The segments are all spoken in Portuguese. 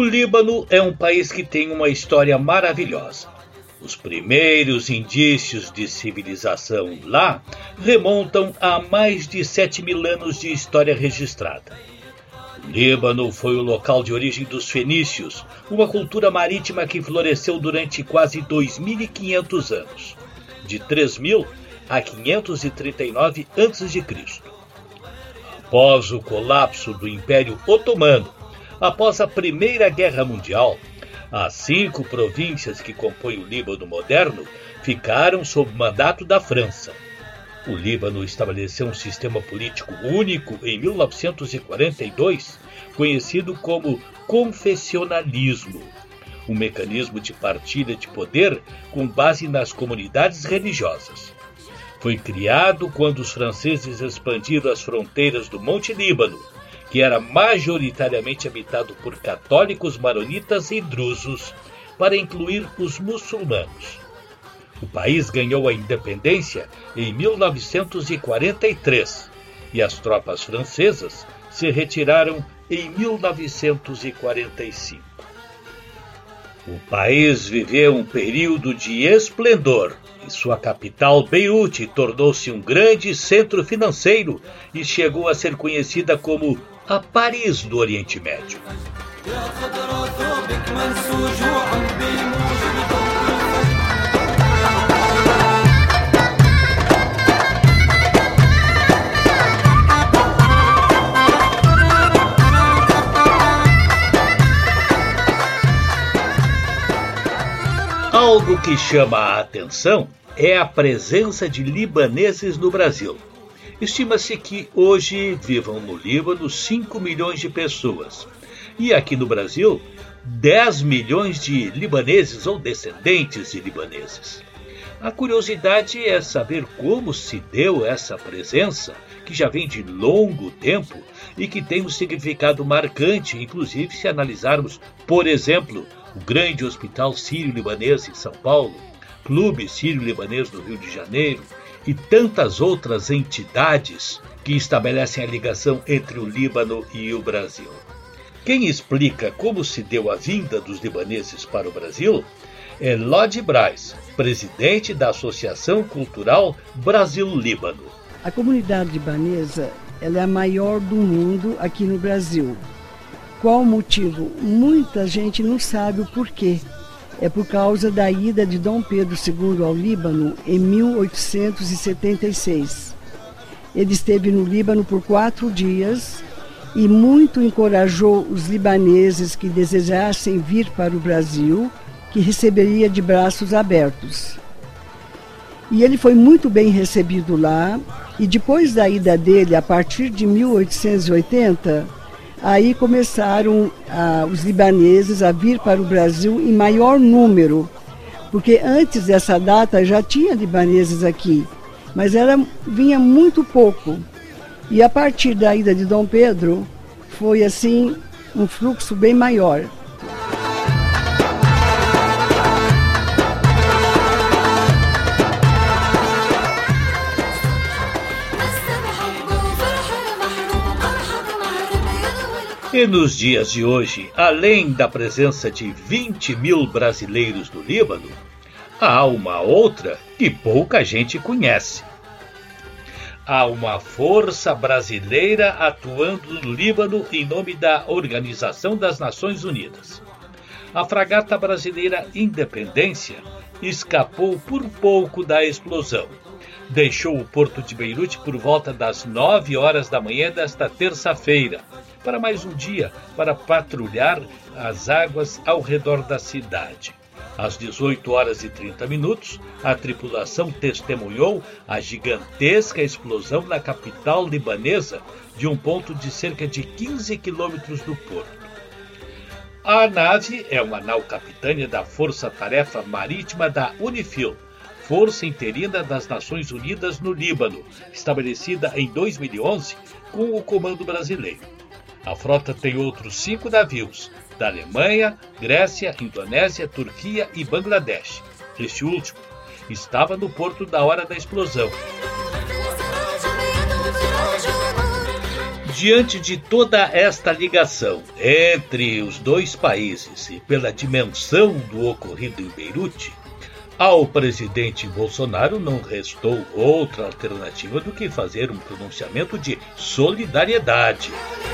Líbano é um país que tem uma história maravilhosa. Os primeiros indícios de civilização lá remontam a mais de 7.000 anos de história registrada. O Líbano foi o local de origem dos fenícios, uma cultura marítima que floresceu durante quase 2.500 anos, de 3.000 a 539 a.C. Após o colapso do Império Otomano, após a Primeira Guerra Mundial, as 5 províncias que compõem o Líbano moderno ficaram sob mandato da França. O Líbano estabeleceu um sistema político único em 1942, conhecido como confessionalismo, um mecanismo de partilha de poder com base nas comunidades religiosas. Foi criado quando os franceses expandiram as fronteiras do Monte Líbano, que era majoritariamente habitado por católicos maronitas e drusos, para incluir os muçulmanos. O país ganhou a independência em 1943 e as tropas francesas se retiraram em 1945. O país viveu um período de esplendor e sua capital, Beirute, tornou-se um grande centro financeiro e chegou a ser conhecida como a Paris do Oriente Médio. Algo que chama a atenção é a presença de libaneses no Brasil. Estima-se que hoje vivam no Líbano 5 milhões de pessoas. E aqui no Brasil, 10 milhões de libaneses ou descendentes de libaneses. A curiosidade é saber como se deu essa presença, que já vem de longo tempo e que tem um significado marcante, inclusive se analisarmos, por exemplo, o grande Hospital Sírio-Libanês em São Paulo, Clube Sírio-Libanês do Rio de Janeiro e tantas outras entidades que estabelecem a ligação entre o Líbano e o Brasil. Quem explica como se deu a vinda dos libaneses para o Brasil é Lodi Braz, presidente da Associação Cultural Brasil-Líbano. A comunidade libanesa ela é a maior do mundo aqui no Brasil. Qual o motivo? Muita gente não sabe o porquê. É por causa da ida de Dom Pedro II ao Líbano em 1876. Ele esteve no Líbano por 4 dias e muito encorajou os libaneses que desejassem vir para o Brasil, que receberia de braços abertos. E ele foi muito bem recebido lá, e depois da ida dele, a partir de 1880, aí começaram os libaneses a vir para o Brasil em maior número, porque antes dessa data já tinha libaneses aqui, mas vinha muito pouco. E a partir da ida de Dom Pedro, foi assim um fluxo bem maior. E nos dias de hoje, além da presença de 20 mil brasileiros no Líbano, há uma outra que pouca gente conhece. Há uma força brasileira atuando no Líbano em nome da Organização das Nações Unidas. A fragata brasileira Independência escapou por pouco da explosão. Deixou o porto de Beirute por volta das 9 horas da manhã desta terça-feira, para mais um dia para patrulhar as águas ao redor da cidade. Às 18 horas e 30 minutos, a tripulação testemunhou a gigantesca explosão na capital libanesa de um ponto de cerca de 15 quilômetros do porto. A nave é uma nau capitânia da Força Tarefa Marítima da UNIFIL, Força Interina das Nações Unidas no Líbano, estabelecida em 2011 com o comando brasileiro. A frota tem outros 5 navios, da Alemanha, Grécia, Indonésia, Turquia e Bangladesh. Este último estava no porto da hora da explosão. Diante de toda esta ligação entre os dois países e pela dimensão do ocorrido em Beirute, ao presidente Bolsonaro não restou outra alternativa do que fazer um pronunciamento de solidariedade.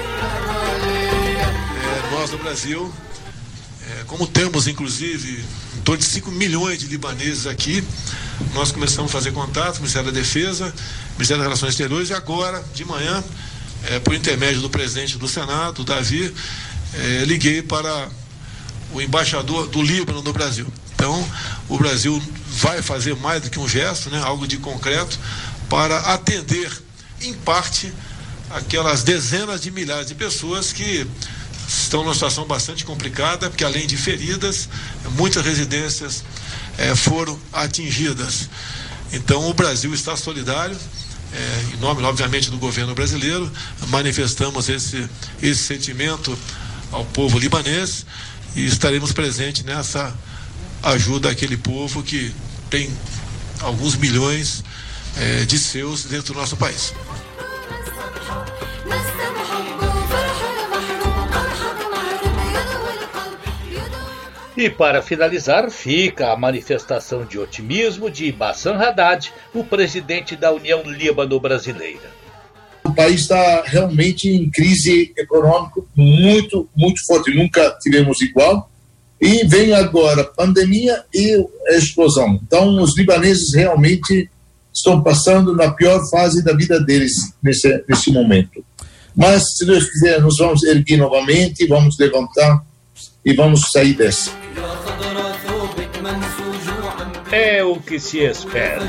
Nós no Brasil, como temos inclusive em torno de 5 milhões de libaneses aqui, nós começamos a fazer contato, Ministério da Defesa, Ministério das Relações Exteriores, e agora, de manhã, por intermédio do presidente do Senado, Davi, liguei para o embaixador do Líbano no Brasil. Então, o Brasil vai fazer mais do que um gesto, né, algo de concreto, para atender, em parte, aquelas dezenas de milhares de pessoas que estão numa situação bastante complicada, porque além de feridas, muitas residências foram atingidas. Então, o Brasil está solidário. Em nome, obviamente, do governo brasileiro, manifestamos esse sentimento ao povo libanês e estaremos presentes nessa ajuda àquele povo que tem alguns milhões de seus dentro do nosso país. E para finalizar, fica a manifestação de otimismo de Bassam Haddad, o presidente da União Líbano-Brasileira. O país está realmente em crise econômica muito, muito forte. Nunca tivemos igual. E vem agora a pandemia e a explosão. Então, os libaneses realmente estão passando na pior fase da vida deles nesse momento. Mas, se Deus quiser, nós vamos erguer novamente, vamos levantar e vamos sair dessa. É o que se espera.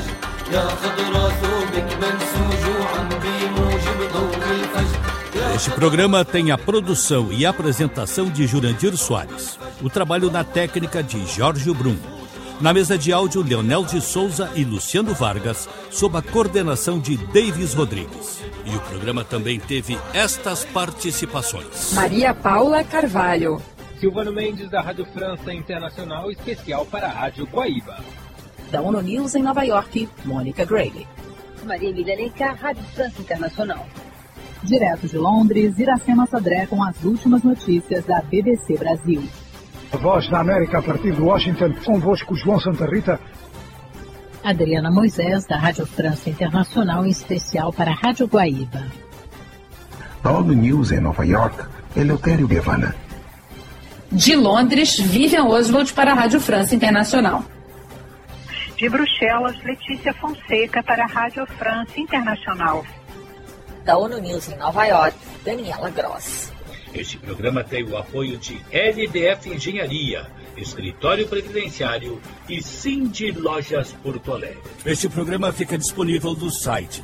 Este programa tem a produção e apresentação de Jurandir Soares. O trabalho na técnica de Jorge Brum. Na mesa de áudio, Leonel de Souza e Luciano Vargas, sob a coordenação de Davis Rodrigues. E o programa também teve estas participações: Maria Paula Carvalho, Silvano Mendes, da Rádio França Internacional, especial para a Rádio Guaíba. Da ONU News em Nova York, Mônica Grayley. Maria Milenenca, Rádio França Internacional. Direto de Londres, Iracema Sodré com as últimas notícias da BBC Brasil. A Voz da América a partir de Washington, convosco João Santa Rita. Adriana Moisés, da Rádio França Internacional, em especial para a Rádio Guaíba. Da ONU News em Nova York, Eleutério Guevara. De Londres, Vivian Oswald para a Rádio França Internacional. De Bruxelas, Letícia Fonseca para a Rádio França Internacional. Da ONU News em Nova York, Daniela Gross. Este programa tem o apoio de LDF Engenharia, Escritório Previdenciário e Cindy Lojas Porto Alegre. Este programa fica disponível no site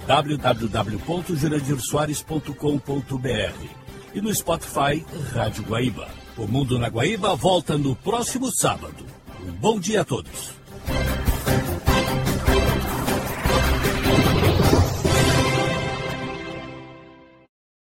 www.jurandirsoares.com.br e no Spotify Rádio Guaíba. O Mundo na Guaíba volta no próximo sábado. Um bom dia a todos.